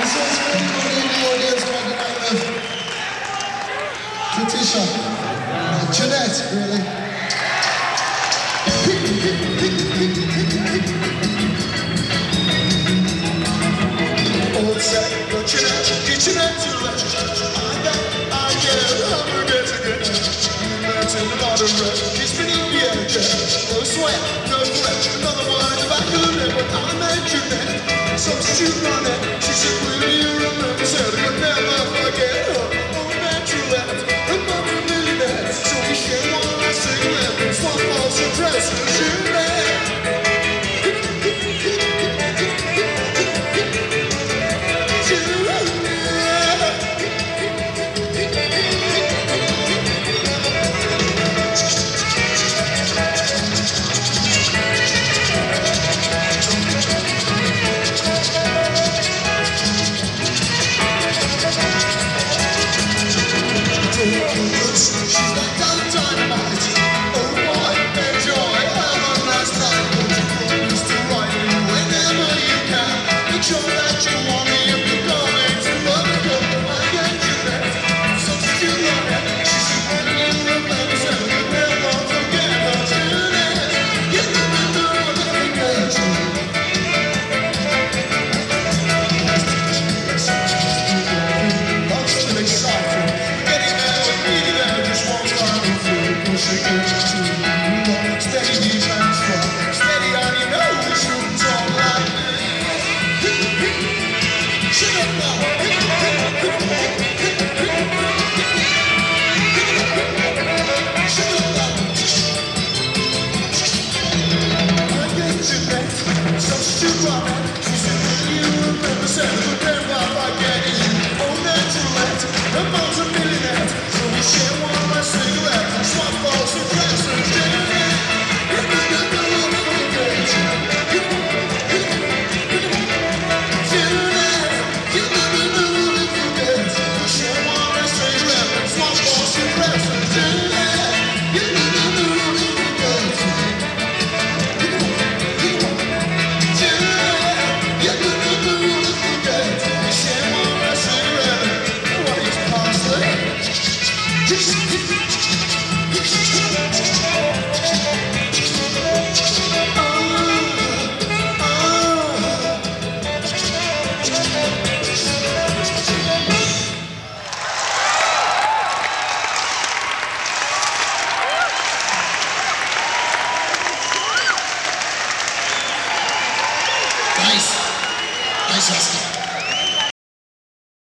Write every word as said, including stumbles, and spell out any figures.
Patricia, uh, Jeanette, really. Old set, but Jeanette, get Jeanette to let I get I'm forget again. That's in the bottom red. She's been in the air, no sweat, no sweat. Another one if I could live, but I met Jeanette. Substitute on it. She said, will you remember? Said, I'll never forget her. Oh, met Jeanette. So we share one last cigarette, swap all some dresses, Jeanette. She's like dynamite. Oh boy, enjoy, have a nice time. Promise to write me whenever you can. Make sure that you want me if you're going to love it. I get you there, substitute on it. She said when you remember, said we'll never forget her Jeanette. You never know what I forget you. Love's still exciting. Getting there with me there just won't start to feel. Pushing it to you. Steady defense from steady on your nose. Shooting all like shut up now. Shut up now. I get you next. Substitute on it. She said, will you remember? Said, but then why I get you? Oh, naturally. The mom's a millionaire. So we share one last cigarette and swap balls and dresses. Jeanette. You never know what I forget you. Jeanette. You never know what I forget you. We share one last cigarette and swap balls and dresses. Jeanette. You never know what I forget you. Jeanette. You never know what I forget you. We share one last cigarette. What is parsley? Nice. Nice, Oscar.